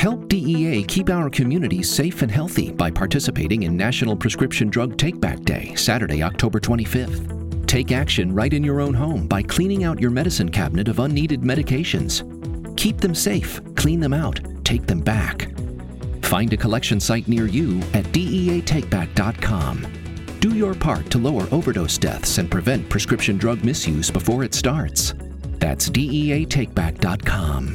Help DEA keep our communities safe and healthy by participating in National Prescription Drug Take-Back Day, Saturday, October 25th. Take action right in your own home by cleaning out your medicine cabinet of unneeded medications. Keep them safe, clean them out, take them back. Find a collection site near you at DEATakeback.com. Do your part to lower overdose deaths and prevent prescription drug misuse before it starts. That's DEATakeback.com.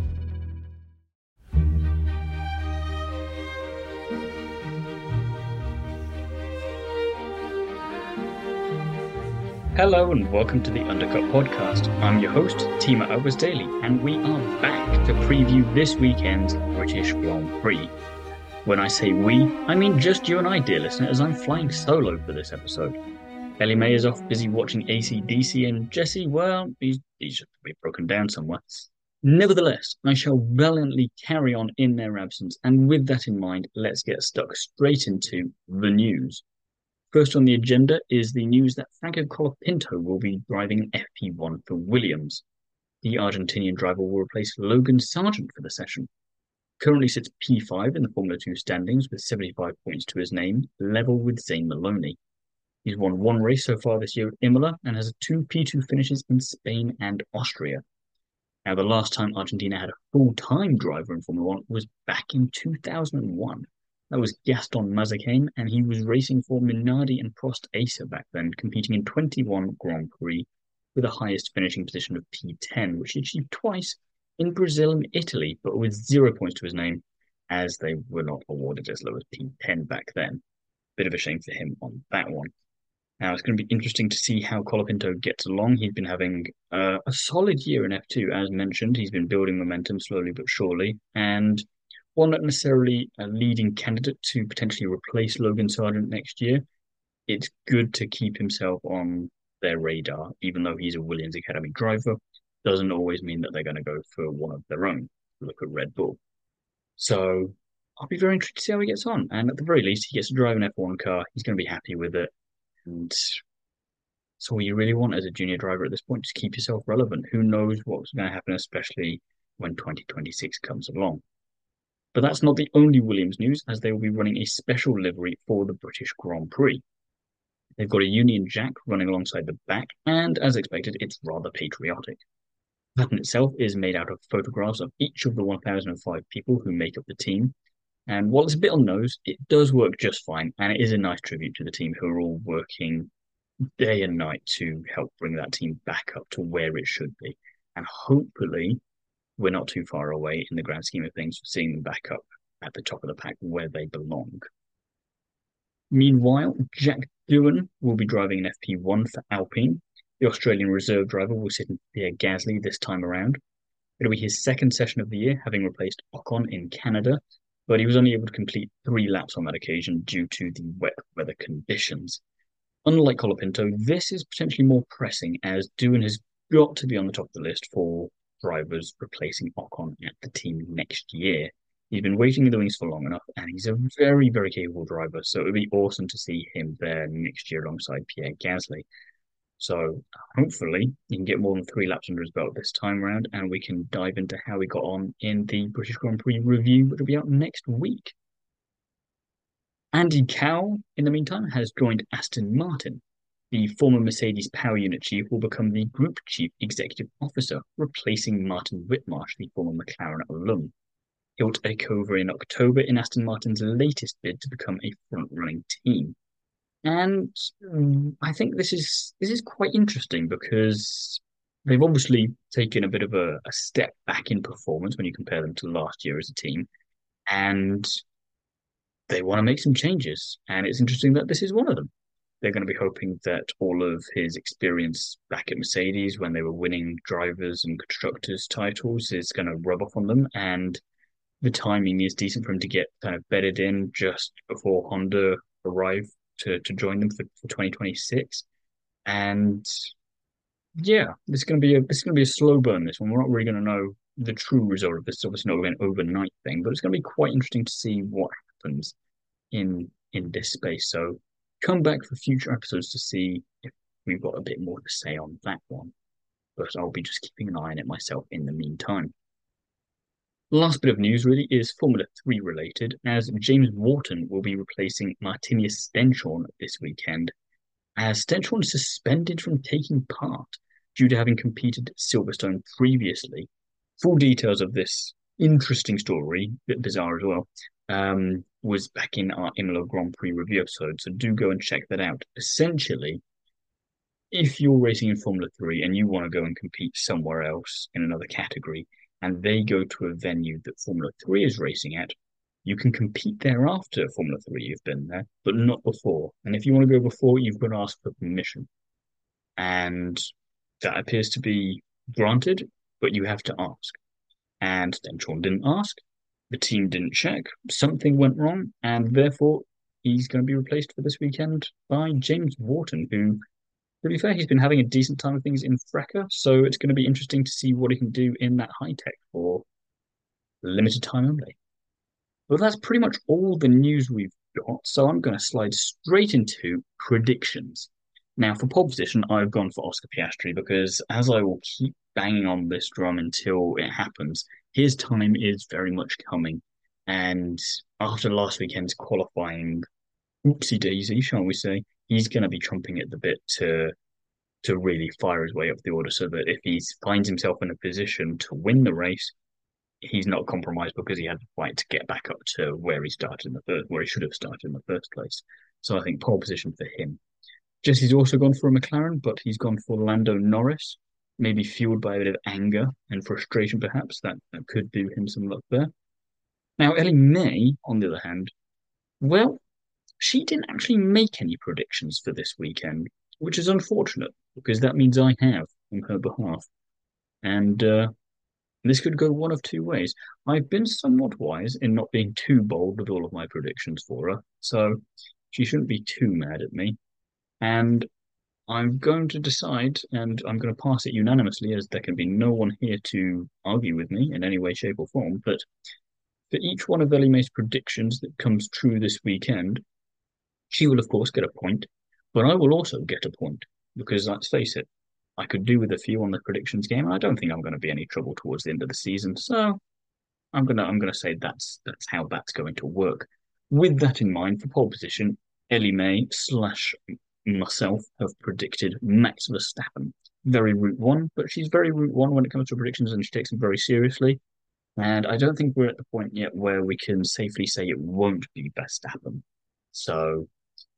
Hello and welcome to the Undercut Podcast. I'm your host, Tima Albers Daly, and we are back to preview this weekend's British Grand Prix. When I say we, I mean just you and I, dear listener, as I'm flying solo for this episode. Ellie Mae is off busy watching AC/DC, and Jesse, well, he's just probably broken down somewhere. Nevertheless, I shall valiantly carry on in their absence, and with that in mind, let's get stuck straight into the news. First on the agenda is the news that Franco Colapinto will be driving an FP1 for Williams. The Argentinian driver will replace Logan Sargent for the session. Currently sits P5 in the Formula 2 standings with 75 points to his name, level with Zane Maloney. He's won one race so far this year at Imola and has two P2 finishes in Spain and Austria. Now, the last time Argentina had a full-time driver in Formula 1 was back in 2001. That was Gaston Mazepin, and he was racing for Minardi and Prost Acer back then, competing in 21 Grand Prix with the highest finishing position of P10, which he achieved twice in Brazil and Italy, but with 0 points to his name, as they were not awarded as low as P10 back then. Bit of a shame for him on that one. Now, it's going to be interesting to see how Colapinto gets along. He's been having a solid year in F2, as mentioned. He's been building momentum slowly but surely, and while not necessarily a leading candidate to potentially replace Logan Sargent next year, it's good to keep himself on their radar, even though he's a Williams Academy driver. Doesn't always mean that they're going to go for one of their own. Look at Red Bull. So I'll be very interested to see how he gets on. And at the very least, he gets to drive an F1 car. He's going to be happy with it. And that's all you really want as a junior driver at this point. Just keep yourself relevant. Who knows what's going to happen, especially when 2026 comes along. But that's not the only Williams news, as they will be running a special livery for the British Grand Prix. They've got a Union Jack running alongside the back, and as expected, it's rather patriotic. The pattern itself is made out of photographs of each of the 1,005 people who make up the team. And while it's a bit on nose, it does work just fine, and it is a nice tribute to the team who are all working day and night to help bring that team back up to where it should be. And hopefully, we're not too far away in the grand scheme of things for seeing them back up at the top of the pack where they belong. Meanwhile, Jack Doohan will be driving an FP1 for Alpine. The Australian reserve driver will sit in Pierre Gasly this time around. It'll be his second session of the year, having replaced Ocon in Canada, but he was only able to complete 3 laps on that occasion due to the wet weather conditions. Unlike Colapinto, this is potentially more pressing, as Doohan has got to be on the top of the list for drivers replacing Ocon at the team next year. He's been waiting in the wings for long enough, and he's a very, very capable driver, so it would be awesome to see him there next year alongside Pierre Gasly. So hopefully he can get more than 3 laps under his belt this time around, and we can dive into how he got on in the British Grand Prix review, which will be out next week. Andy Cowell, in the meantime, has joined Aston Martin. The former Mercedes Power Unit chief will become the Group Chief Executive Officer, replacing Martin Whitmarsh, the former McLaren alum. He'll take over in October in Aston Martin's latest bid to become a front-running team. And I think this is quite interesting because they've obviously taken a bit of a step back in performance when you compare them to last year as a team. And they want to make some changes. And it's interesting that this is one of them. They're going to be hoping that all of his experience back at Mercedes when they were winning drivers and constructors titles is going to rub off on them. And the timing is decent for him to get kind of bedded in just before Honda arrive to join them for 2026. And yeah, this is going to be a slow burn, this one. We're not really going to know the true result of this. It's obviously not an overnight thing, but it's going to be quite interesting to see what happens in this space. So come back for future episodes to see if we've got a bit more to say on that one. But I'll be just keeping an eye on it myself in the meantime. Last bit of news really is Formula 3 related, as James Wharton will be replacing Martinius Stenchorn this weekend, as Stenchorn is suspended from taking part due to having competed at Silverstone previously. Full details of this interesting story, a bit bizarre as well, was back in our Imola Grand Prix review episode, so do go and check that out. Essentially, if you're racing in Formula 3 and you want to go and compete somewhere else in another category, and they go to a venue that Formula 3 is racing at, you can compete there after Formula 3 you've been there, but not before. And if you want to go before, you've got to ask for permission. And that appears to be granted, but you have to ask. And then Sean didn't ask, the team didn't check, something went wrong, and therefore he's going to be replaced for this weekend by James Wharton, who, to be fair, he's been having a decent time of things in FRECA, so it's going to be interesting to see what he can do in that high tech for limited time only. Well, that's pretty much all the news we've got, so I'm going to slide straight into predictions. Now, for pole position, I've gone for Oscar Piastri because, as I will keep banging on this drum until it happens, his time is very much coming. And after last weekend's qualifying oopsie daisy, shall we say, he's going to be trumping at the bit to really fire his way up the order so that if he finds himself in a position to win the race, he's not compromised because he had to fight to get back up to where he started in the first, where he should have started in the first place. So I think pole position for him. Jesse's also gone for a McLaren, but he's gone for Lando Norris, maybe fueled by a bit of anger and frustration, perhaps. That could do him some luck there. Now, Ellie May, on the other hand, well, she didn't actually make any predictions for this weekend, which is unfortunate because that means I have on her behalf. And this could go one of two ways. I've been somewhat wise in not being too bold with all of my predictions for her, so she shouldn't be too mad at me. And I'm going to decide, and I'm going to pass it unanimously, as there can be no one here to argue with me in any way, shape, or form. But for each one of Ellie Mae's predictions that comes true this weekend, she will, of course, get a point, but I will also get a point because let's face it, I could do with a few on the predictions game, and I don't think I'm going to be any trouble towards the end of the season. So I'm gonna say that's how that's going to work. With that in mind, for pole position, Ellie Mae slash myself have predicted Max Verstappen. Very Route One, but she's very Route One when it comes to predictions, and she takes them very seriously. And I don't think we're at the point yet where we can safely say it won't be Verstappen. So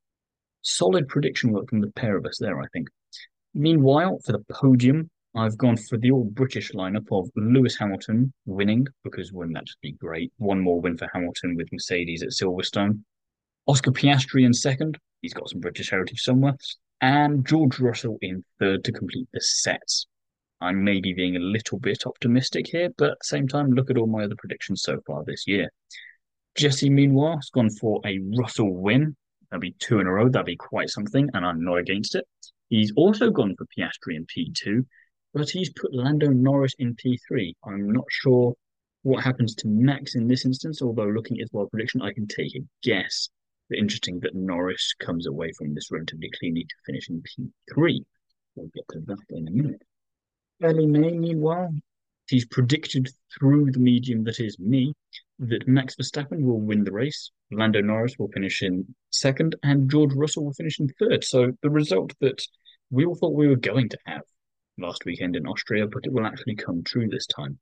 solid prediction work from the pair of us there, I think. Meanwhile, for the podium, I've gone for the all British lineup of Lewis Hamilton winning, because wouldn't that just be great? One more win for Hamilton with Mercedes at Silverstone. Oscar Piastri in second. He's got some British heritage somewhere. And George Russell in third to complete the sets. I may be being a little bit optimistic here, but at the same time, look at all my other predictions so far this year. Jesse, meanwhile, has gone for a Russell win. That'd be two in a row. That'd be quite something, and I'm not against it. He's also gone for Piastri in P2, but he's put Lando Norris in P3. I'm not sure what happens to Max in this instance, although looking at his wild prediction, I can take a guess. But interesting that Norris comes away from this relatively cleanly to finish in P3. We'll get to that in a minute. Ellie Mae, meanwhile, he's predicted through the medium that is me that Max Verstappen will win the race, Lando Norris will finish in second, and George Russell will finish in third. So the result that we all thought we were going to have last weekend in Austria, but it will actually come true this time.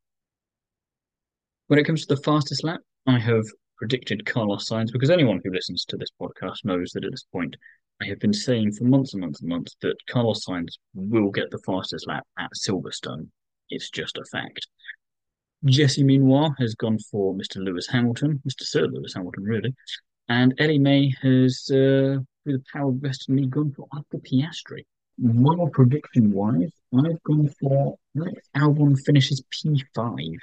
When it comes to the fastest lap, I have predicted Carlos Sainz because anyone who listens to this podcast knows that at this point I have been saying for months and months and months that Carlos Sainz will get the fastest lap at Silverstone. It's just a fact. Jesse, meanwhile, has gone for Mr. Lewis Hamilton, Mr. Sir Lewis Hamilton, really. And Ellie Mae has, through the power of destiny, gone for Oscar Piastri. More prediction-wise, I've gone for Alex Albon finishes P5.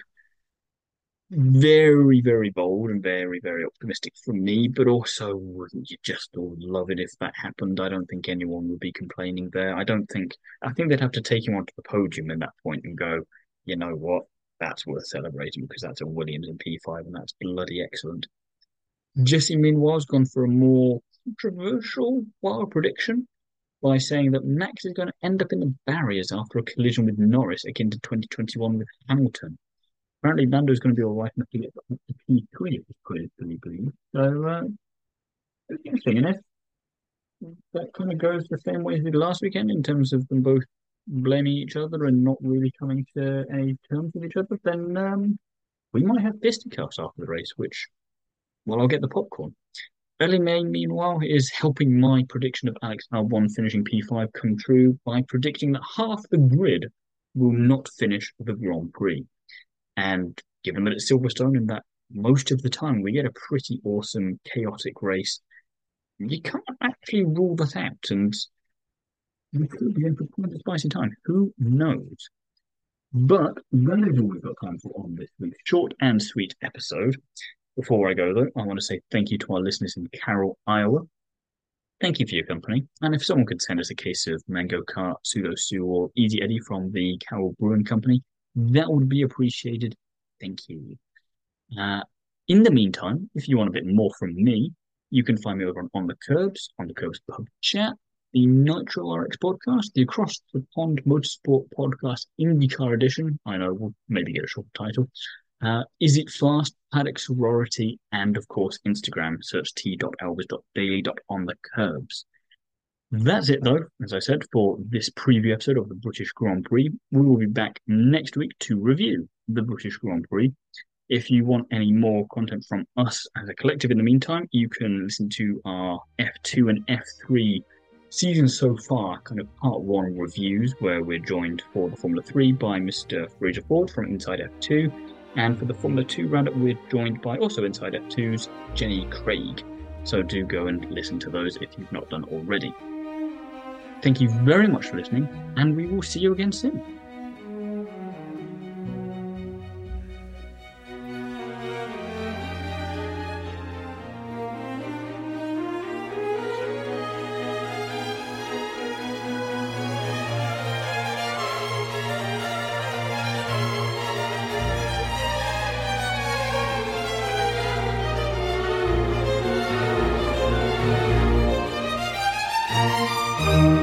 Very, very bold and very, very optimistic from me, but also wouldn't you just all love it if that happened? I don't think anyone would be complaining there. I think they'd have to take him onto the podium at that point and go, you know what, that's worth celebrating because that's a Williams in P5 and that's bloody excellent. Jesse, meanwhile, has gone for a more controversial wild prediction by saying that Max is going to end up in the barriers after a collision with Norris akin to 2021 with Hamilton. apparently Lando's going to be all right enough to get up to P3 if it's clear, believe. So, it's interesting, and if that kind of goes the same way as it did last weekend in terms of them both blaming each other and not really coming to any terms with each other, then we might have fisticuffs after the race, which, well, I'll get the popcorn. Ellie May, meanwhile, is helping my prediction of Alex Albon finishing P5 come true by predicting that half the grid will not finish the Grand Prix. And given that it's Silverstone and that most of the time we get a pretty awesome, chaotic race, you can't actually rule that out. And we could be in for quite a spicy time. Who knows? But that is all we've got time for on this week's short and sweet episode. Before I go, though, I want to say thank you to our listeners in Carroll, Iowa. Thank you for your company. And if someone could send us a case of Mango Kart, Pseudo Sue, or Easy Eddie from the Carroll Brewing Company, that would be appreciated. Thank you. In the meantime, if you want a bit more from me, you can find me over on the Curbs Pub Chat, the Nitro RX podcast, the Across the Pond Motorsport podcast IndyCar edition. I know we'll maybe get a short title. Is It Fast, Paddock Sorority, and of course Instagram. Search t.elvis.daily.onthecurbs. That's it though, as I said, for this preview episode of the British Grand Prix. We will be back next week to review the British Grand Prix. If you want any more content from us as a collective in the meantime, you can listen to our F2 and F3 season so far, kind of part one reviews, where we're joined for the Formula 3 by Mr. Fraser Ford from Inside F2. And for the Formula 2 roundup, we're joined by also Inside F2's Jenny Craig. So do go and listen to those if you've not done already. Thank you very much for listening, and we will see you again soon.